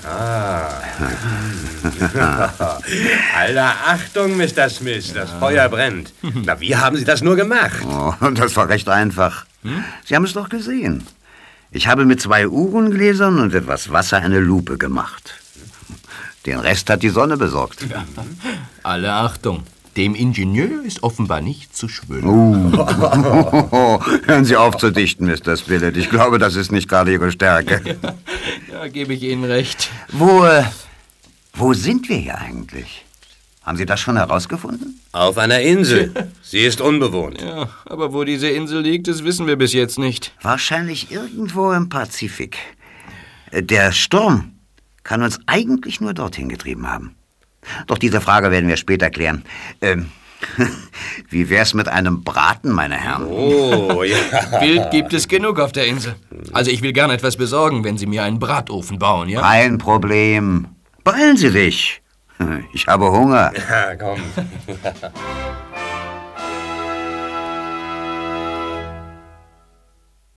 Aller Achtung, Mr. Smith, das Feuer brennt. Na, wie haben Sie das nur gemacht? Oh, das war recht einfach. Sie haben es doch gesehen. Ich habe mit 2 Uhrengläsern und etwas Wasser eine Lupe gemacht. Den Rest hat die Sonne besorgt. Ja. Alle Achtung. Dem Ingenieur ist offenbar nicht zu schwören. Hören Sie auf zu dichten, Mr. Spilett. Ich glaube, das ist nicht gerade Ihre Stärke. Ja, gebe ich Ihnen recht. Wo sind wir hier eigentlich? Haben Sie das schon herausgefunden? Auf einer Insel. Sie ist unbewohnt. Ja, aber wo diese Insel liegt, das wissen wir bis jetzt nicht. Wahrscheinlich irgendwo im Pazifik. Der Sturm kann uns eigentlich nur dorthin getrieben haben. Doch diese Frage werden wir später klären. Wie wär's mit einem Braten, meine Herren? Oh, ja. Wild gibt es genug auf der Insel. Also ich will gern etwas besorgen, wenn Sie mir einen Bratofen bauen, ja? Kein Problem. Beeilen Sie sich. Ich habe Hunger. Ja, komm.